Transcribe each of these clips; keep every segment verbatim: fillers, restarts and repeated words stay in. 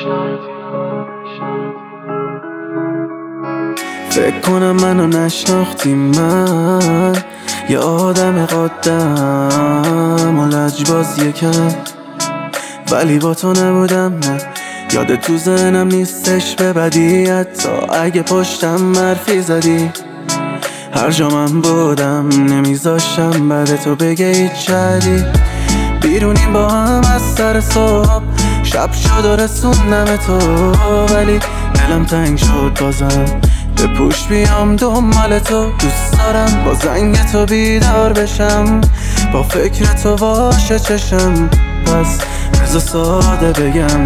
فکر کنم منو نشناختی، من یه آدم قدم و لجباز یکم، ولی با تو نبودم نه. یاد تو ذهنم نیستش به بدیت، تا اگه پشتم حرفی زدی هر جا من بودم نمیذاشم بعد تو بگه هیچ چدی. بیرونیم با هم از سر صبح، شب شد و رسوندم تو، ولی دلم تنگ شد بازم به پوش بیام دنبال تو. دوست دارم با زنگ تو بیدار بشم، با فکر تو باشه چشم، پس بذار ساده بگم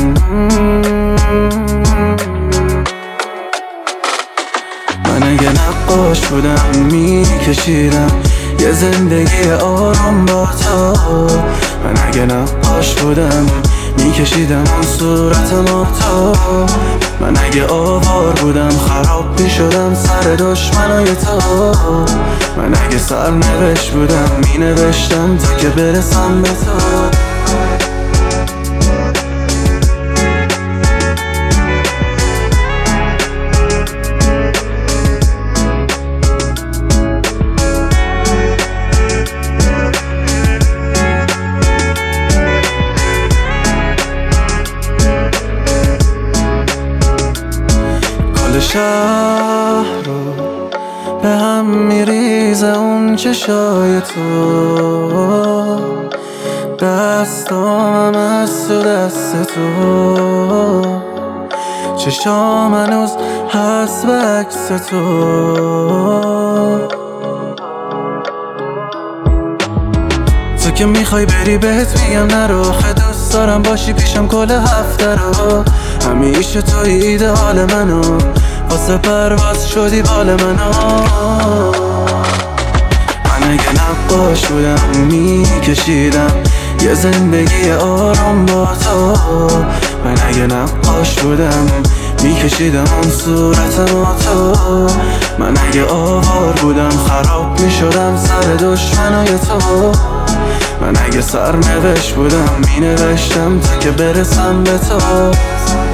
من اگه نقاش بودم میکشیدم یه زندگی آروم با تو. من اگه نقاش بودم میکشیدم اون صورت ما تو. من اگه آوار بودم خراب میشدم سر دشمنای تو. من اگه سرنوشت بودم مینوشتم تا که برسم به تو. شهر رو به هم میریزه اون چشای تو، دستامم از تو دست تو، چشام هنوز هست به عکس تو. تو که میخوای بری بهت میگم نرو، خیلی دوست دارم باشی پیشم کل هفته رو. همیشه تو ایدئال منو، واسه پرواز شدی بال منو. من اگه نقاش بودم میکشیدم یه زندگی آروم با تو. من اگه نقاش بودم میکشیدم اون صورت ما تو. من اگه آوار بودم خراب میشدم سر دشمنای تو. من اگه سرنوشت بودم مینوشتم تا که برسم به تو.